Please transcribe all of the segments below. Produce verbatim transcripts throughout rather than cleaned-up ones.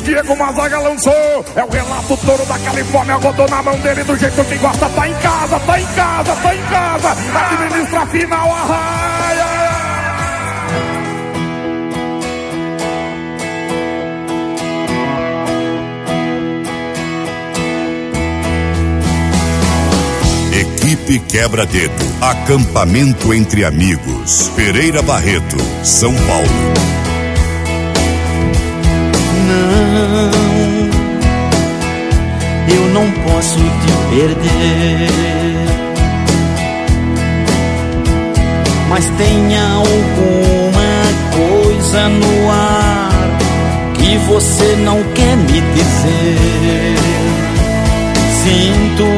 Diego Mazaga lançou. É o Relato Toro da Califórnia. Rodou na mão dele do jeito que gosta. Tá em casa, tá em casa, tá em casa. Administra a final, arraia. Equipe Quebra-Dedo. Acampamento entre amigos. Pereira Barreto, São Paulo. Não, eu não posso te perder, mas tem alguma coisa no ar que você não quer me dizer. Sinto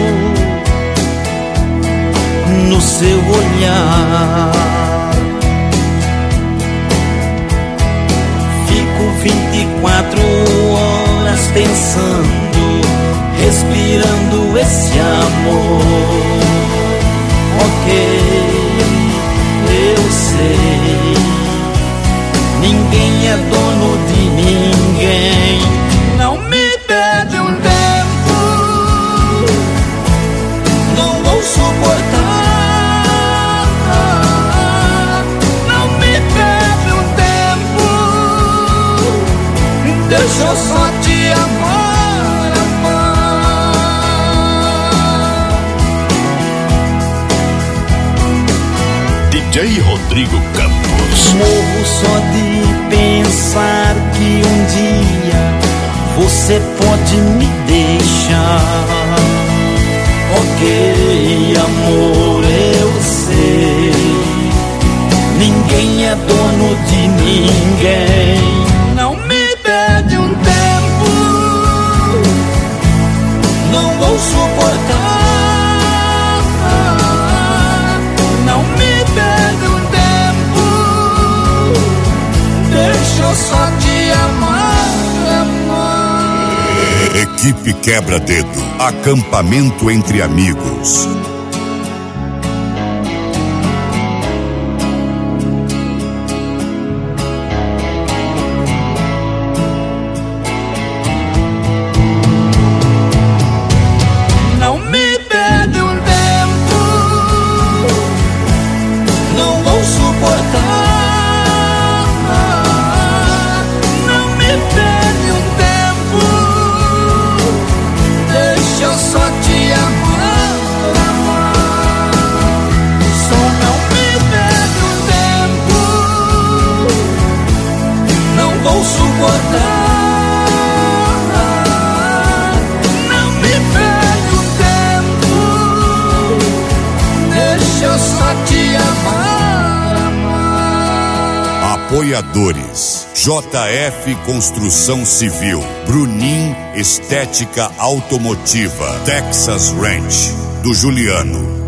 no seu olhar, fico vinte e quatro horas pensando, respirando esse amor. Ok, eu sei, ninguém é dono de ninguém. Não me pede um tempo, não vou suportar. Deixa eu só te amar, amar. D J Rodrigo Campos. Morro só de pensar que um dia você pode me deixar. Ok, amor, eu sei, ninguém é dono de ninguém. Não me pede um tempo, não vou suportar. Não me pede um tempo, deixa eu só te amar, amar. Equipe Quebra-Dedo. Acampamento entre amigos. Apoiadores: J F Construção Civil, Brunim Estética Automotiva, Texas Ranch, do Juliano.